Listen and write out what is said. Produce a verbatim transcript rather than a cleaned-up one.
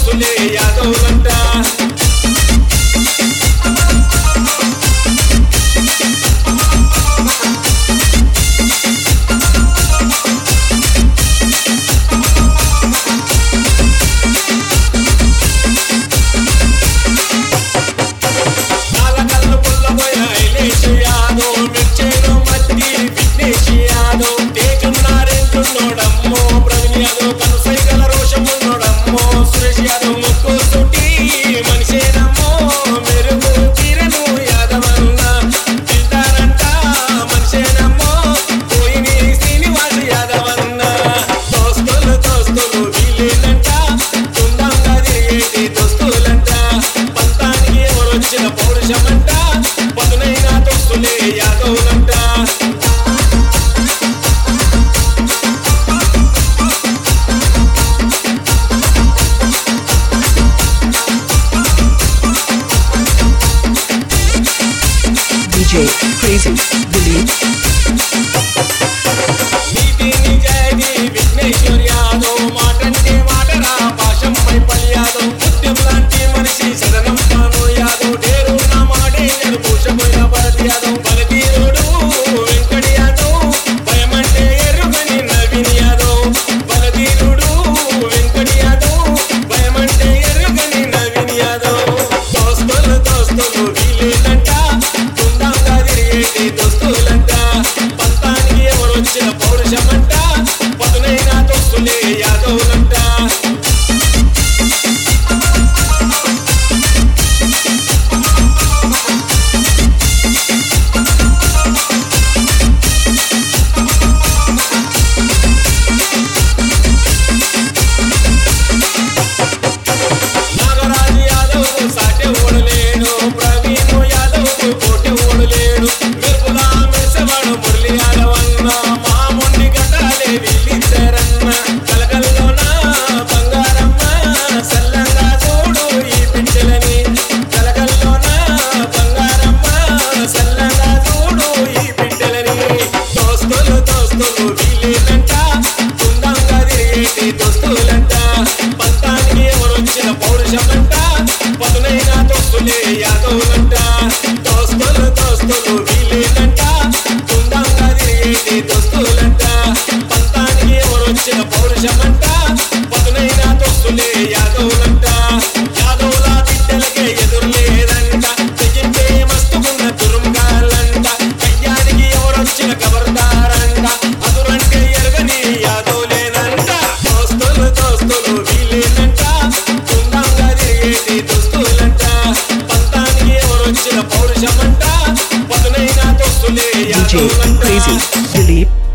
దోస్తులే యాదవులంట పౌరుషమంట పదునైన దోస్తులే యాదవులంట D J Crazy Dilip నీతి నిజాయితీ విఘ్నేశ్వర్ యాదవ్ మాటంటే మాటరా భాషంపై పలి యాదవ్ ముత్యం లాంటి మనిషి సదనం పాను యాదవ్ డేరు నా మాటే భూషమైన భరత్ యాదవ్ బలతీరుడు వెంకటి యాదవ్ భయమంటే ఎరుగని నవీన్ యాదవ్ బలతీరుడు వెంకటి యాదవ్ భయమంటే ఎరుగని నవీన్ యాదవ్ దోస్తులు దోస్తులు వీలేనంట తుందంగా తిరిగేటి దోస్తులంట పంతానికి ఎవరొచ్చిన పౌరుషమంట పదునైన దోస్తులే యాదవులంట నాగరాజు యాదవ్ సాటే ఓడలేడు ప్రవీణ్ యాదవ్ కోటె ఓడలేడు మెరుపుల మెరిసేవాడు మురళి యాదవ్ అన్న మామూని గడ్డాలే వీళ్ళిద్దరన్న కలకల్లోన బంగారమ్మ సల్లంగా చూడు ఈ పిట్టలని కలకల్లోన బంగారమ్మ సల్లంగా చూడు ఈ పిట్టలని దోస్తులు దోస్తులు వీళ్ళేనంట తుందంగా తిరిగేటి దోస్తులంట పంతానికి ఎవరొచ్చిన పౌరుషమంట పదునైన దోస్తులే యాదవులంట దోస్తులు దోస్తులు వీలేనంట తుందంగా తిరిగేటి దోస్తులంట పంతానికి ఎవరొచ్చిన పౌరుషమంట పదునైన దోస్తులే యాదవులంట యాదవుల బిడ్డలకే ఎదురు లేదంట తెగింపే మస్తుకున్న తురుంగాలంట కయ్యానికి ఎవరొచ్చిన కబర్దారంట అదురంటే ఎరగని యాదవులేనంట దోస్తులు దోస్తులు వీలేనంట తుందంగా తిరిగేటి దోస్తులంట పంతానికి ఎవరొచ్చిన పౌరుషమంట పదునైన దోస్తులే D J యాదవులంట Crazy Dilip